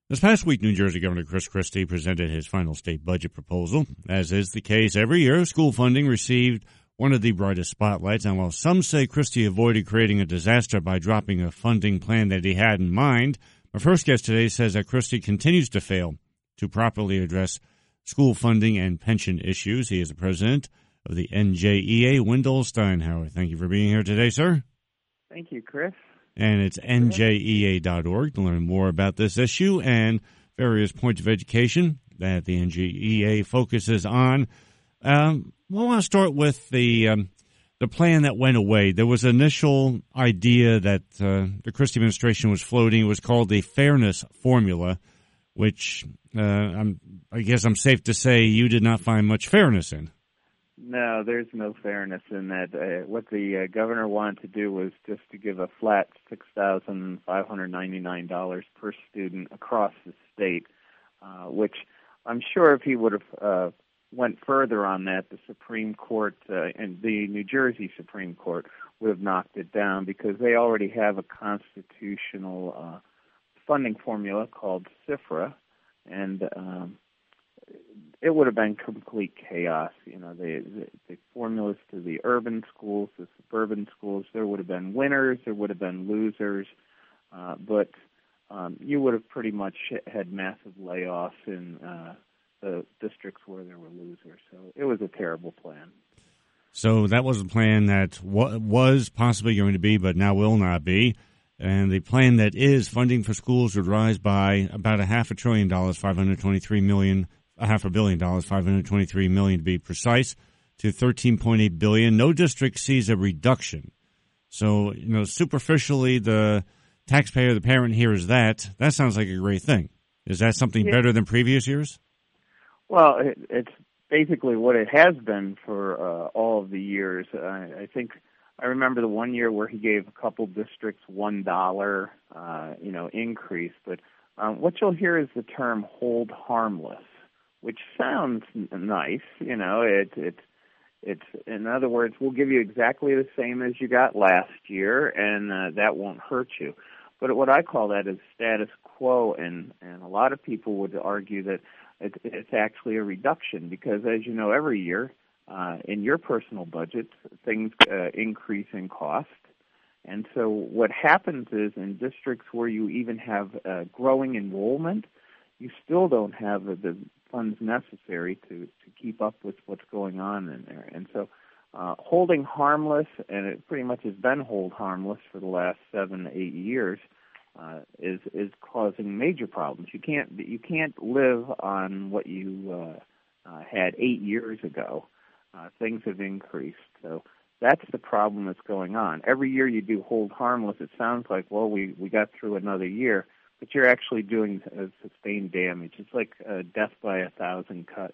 This past week, New Jersey Governor Chris Christie presented his final state budget proposal. As is the case every year, school funding received one of the brightest spotlights. And while some say Christie avoided creating a disaster by dropping a funding plan that he had in mind, my first guest today says that Christie continues to fail to properly address school funding and pension issues. He is the president of the NJEA, Wendell Steinhauer. Thank you for being here today, sir. Thank you, Chris. And it's njea.org to learn more about this issue and various points of education that the NJEA focuses on. We want to start with the plan that went away. There was an initial idea that the Christie administration was floating. It was called the Fairness Formula, which I guess I'm safe to say you did not find much fairness in. No, there's no fairness in that. What the governor wanted to do was just to give a flat $6,599 per student across the state, which I'm sure if he would have went further on that, the Supreme Court and the New Jersey Supreme Court would have knocked it down because they already have a constitutional funding formula called CIFRA, and it would have been complete chaos. You know, the formulas to the urban schools, the suburban schools, there would have been winners, there would have been losers, but you would have pretty much had massive layoffs in the districts where there were losers. So it was a terrible plan. So that was a plan that was possibly going to be, but now will not be. And the plan that is funding for schools would rise by about $500 billion, $523 million. $500 million, $523 million to be precise, to $13.8 billion. No district sees a reduction. So, you know, superficially, the taxpayer, the parent hears that. That sounds like a great thing. Is that something better than previous years? Well, it's basically what it has been for all of the years. I think I remember the one year where he gave a couple districts $1, increase. But what you'll hear is the term hold harmless, which sounds nice. You know, it's in other words, we'll give you exactly the same as you got last year, and that won't hurt you. But what I call that is status quo, and a lot of people would argue that it's actually a reduction because, as you know, every year in your personal budget, things increase in cost. And so what happens is in districts where you even have growing enrollment, you still don't have the funds necessary to keep up with what's going on in there. And so holding harmless, and it pretty much has been hold harmless for the last 7 to 8 years, is causing major problems. You can't live on what you had 8 years ago. Things have increased. So that's the problem that's going on. Every year you do hold harmless, it sounds like, well, we got through another year. But you're actually doing sustained damage. It's like death by 1,000 cuts.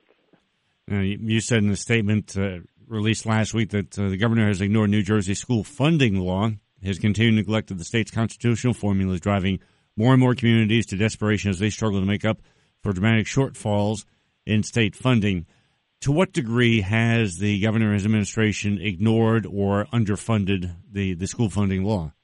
You said in a statement released last week that the governor has ignored New Jersey school funding law. His continued neglect of the state's constitutional formula is driving more and more communities to desperation as they struggle to make up for dramatic shortfalls in state funding. To what degree has the governor and his administration ignored or underfunded the school funding law?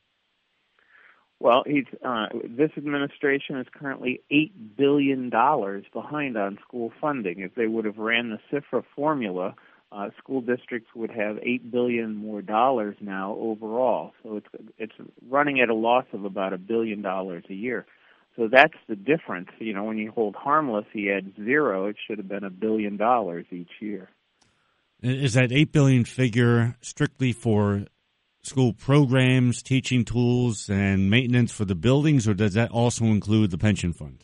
Well, this administration is currently $8 billion behind on school funding. If they would have ran the CIFRA formula, school districts would have $8 billion more dollars now overall. So it's running at a loss of about $1 billion a year. So that's the difference. You know, when you hold harmless, he had zero. It should have been $1 billion each year. Is that $8 billion figure strictly for school programs, teaching tools, and maintenance for the buildings, or does that also include the pension fund?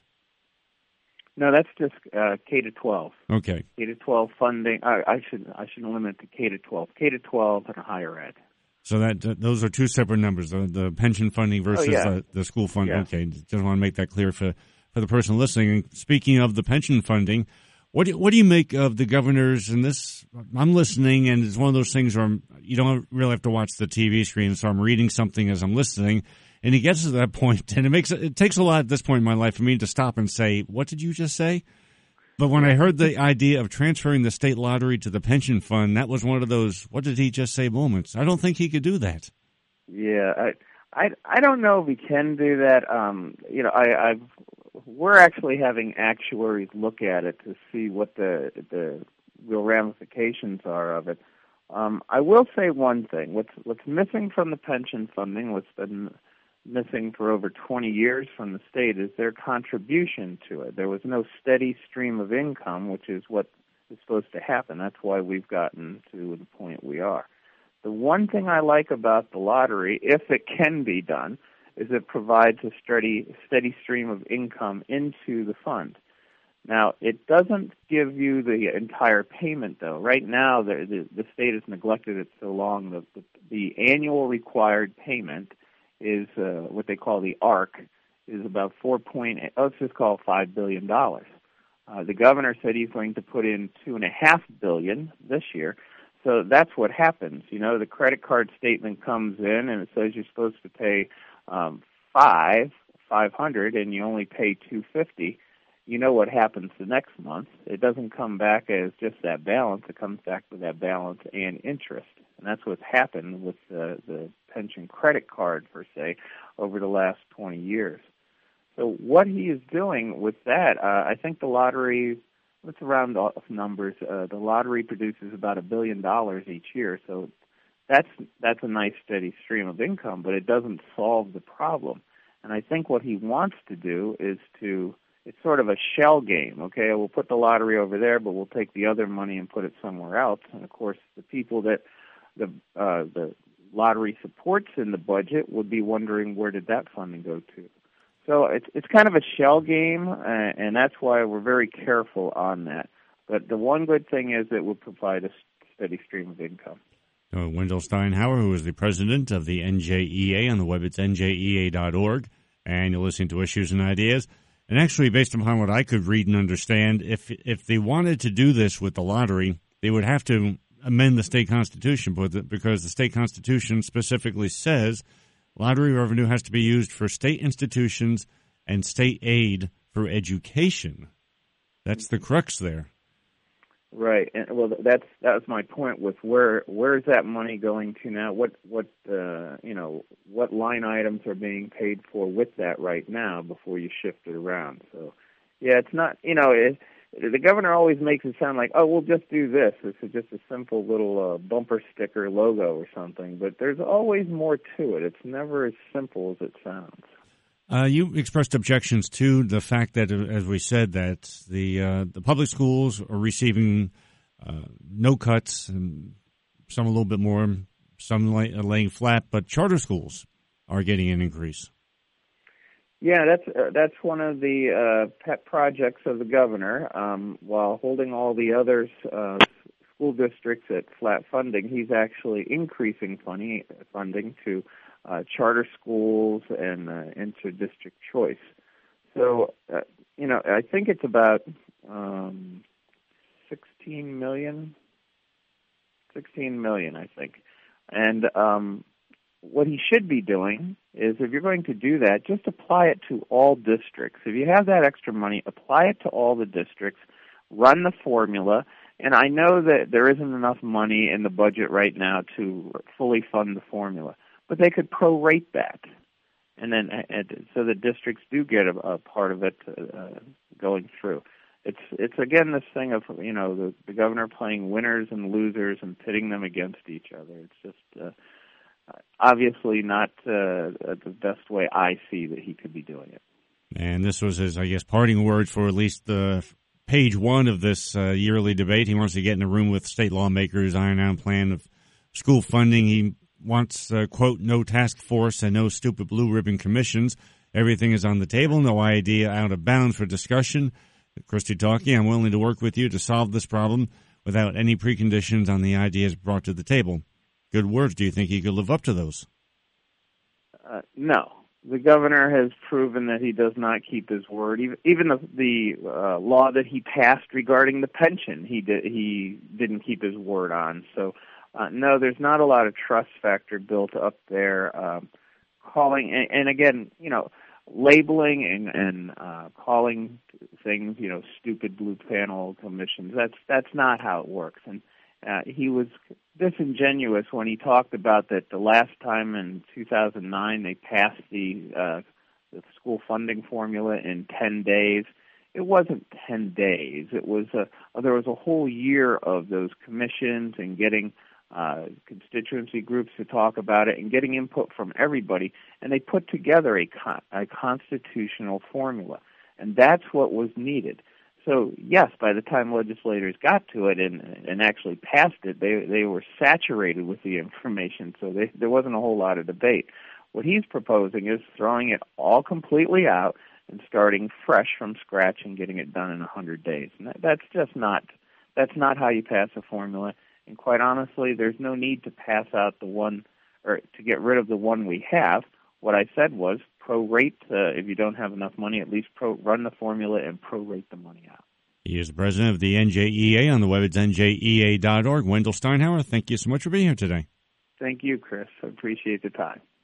No, that's just K-12. Okay. K-12 funding. I should limit it to K-12. K-12 and higher ed. So those are two separate numbers, the pension funding versus the school funding. Yeah. Okay, just want to make that clear for the person listening. And speaking of the pension funding, what do you make of the governors? And this, I'm listening, and it's one of those things where you don't really have to watch the TV screen, so I'm reading something as I'm listening, and he gets to that point, and it takes a lot at this point in my life for me to stop and say, "What did you just say?" But when I heard the idea of transferring the state lottery to the pension fund, that was one of those "what did he just say" moments. I don't think he could do that. Yeah, I don't know if he can do that. I've we're actually having actuaries look at it to see what the real ramifications are of it. I will say one thing. What's missing from the pension funding, what's been missing for over 20 years from the state, is their contribution to it. There was no steady stream of income, which is what is supposed to happen. That's why we've gotten to the point we are. The one thing I like about the lottery, if it can be done, is it provides a steady stream of income into the fund. Now, it doesn't give you the entire payment, though. Right now, the state has neglected it so long that the annual required payment is what they call the ARC, is about let's just call it $5 billion. The governor said he's going to put in $2.5 billion this year. So that's what happens. You know, the credit card statement comes in and it says you're supposed to pay $500, and you only pay $250. You know what happens the next month. It doesn't come back as just that balance. It comes back with that balance and interest. And that's what's happened with the pension credit card, per se, over the last 20 years. So what he is doing with that, I think the lottery, let's round off numbers, the lottery produces about $1 billion each year. So that's a nice steady stream of income, but it doesn't solve the problem. And I think what he wants to do is it's sort of a shell game, okay? We'll put the lottery over there, but we'll take the other money and put it somewhere else. And, of course, the people that the lottery supports in the budget would be wondering, where did that funding go to? So it's kind of a shell game, and that's why we're very careful on that. But the one good thing is it will provide a steady stream of income. Wendell Steinhauer, who is the president of the NJEA. On the web, it's njea.org, and you're listening to Issues and Ideas. And actually, based upon what I could read and understand, if they wanted to do this with the lottery, they would have to amend the state constitution, because the state constitution specifically says lottery revenue has to be used for state institutions and state aid for education. That's the crux there. Right. And, well, that's my point with where is that money going to now? What line items are being paid for with that right now before you shift it around? So, yeah, it's not, the governor always makes it sound like, oh, we'll just do this. It's just a simple little bumper sticker logo or something. But there's always more to it. It's never as simple as it sounds. You expressed objections to the fact that, as we said, that the public schools are receiving no cuts, and some a little bit more, some laying flat, but charter schools are getting an increase. Yeah, that's one of the pet projects of the governor. While holding all the other school districts at flat funding, he's actually increasing funding to charter schools and inter-district choice. So, I think it's about 16 million, I think. And what he should be doing is, if you're going to do that, just apply it to all districts. If you have that extra money, apply it to all the districts, run the formula. And I know that there isn't enough money in the budget right now to fully fund the formula, but they could prorate that, and then so the districts do get a part of it going through. It's again this thing of the governor playing winners and losers and pitting them against each other. It's just obviously not the best way I see that he could be doing it. And this was his, I guess, parting word for at least the page one of this yearly debate. He wants to get in a room with state lawmakers, iron out a plan of school funding. He wants, quote, no task force and no stupid blue ribbon commissions. Everything is on the table, no idea out of bounds for discussion. Christy Talkie, I'm willing to work with you to solve this problem without any preconditions on the ideas brought to the table. Good words. Do you think he could live up to those? No. The governor has proven that he does not keep his word. Even the law that he passed regarding the pension, he didn't keep his word on. So, no, there's not a lot of trust factor built up there. Calling and again, labeling and calling things, stupid blue panel commissions. That's not how it works. And he was disingenuous when he talked about that the last time in 2009 they passed the the school funding formula in 10 days. It wasn't 10 days. It was there was a whole year of those commissions and getting constituency groups to talk about it and getting input from everybody, and they put together a constitutional formula, and that's what was needed. So, yes, by the time legislators got to it and actually passed it, they were saturated with the information, so there wasn't a whole lot of debate. What he's proposing is throwing it all completely out and starting fresh from scratch and getting it done in 100 days. And that's not how you pass a formula. And quite honestly, there's no need to pass out the one or to get rid of the one we have. What I said was prorate. If you don't have enough money, at least run the formula and prorate the money out. He is the president of the NJEA. On the web, it's njea.org. Wendell Steinhauer, thank you so much for being here today. Thank you, Chris. I appreciate the time.